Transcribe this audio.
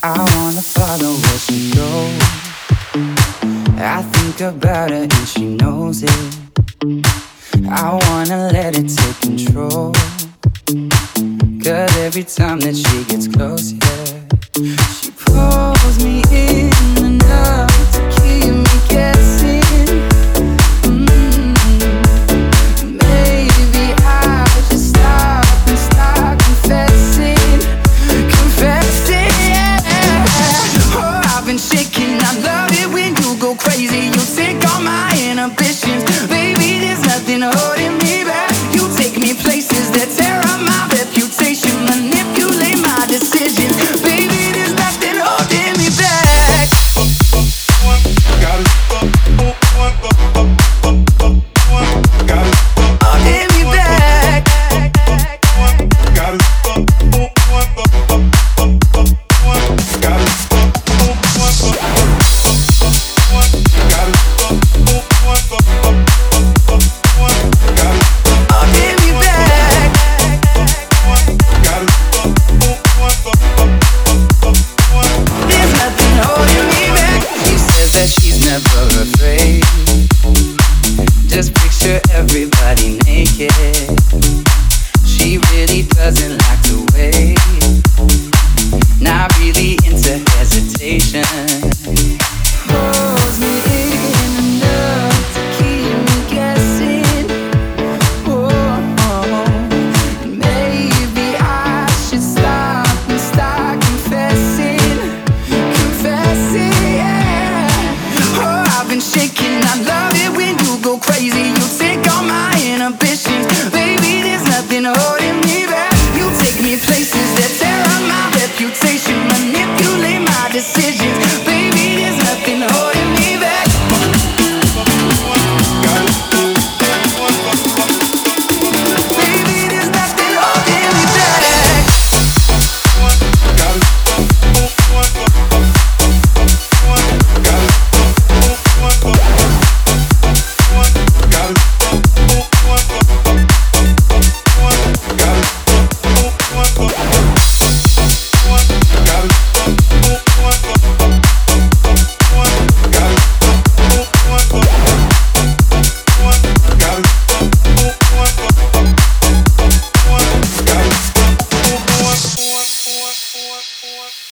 I wanna follow where she goes. I think about her and she knows it. I wanna let it take control. Cause every time that she gets close, yeah, she pulls me in enough to keep me guessing. Maybe I should stop and start confessing. Oh, I've been shaking. I love it when you go crazy. You take all my inhibitions. Baby, there's nothing holding me back. You take me places that tear up my reputation, manipulate my decisions. Baby, there's nothing holding me back. Holding me back. She's never afraid. Just picture everybody naked. She really doesn't like to wait. Not really into hesitation. Pulls me in enough to keep me guessing. Oh, maybe I should stop and start confessing. Yeah. Oh, I've been shaking. I love it when you go crazy. You take all my inhibitions. Baby, there's nothing holding me back. You take me places that tear up my reputation, manipulate my decisions.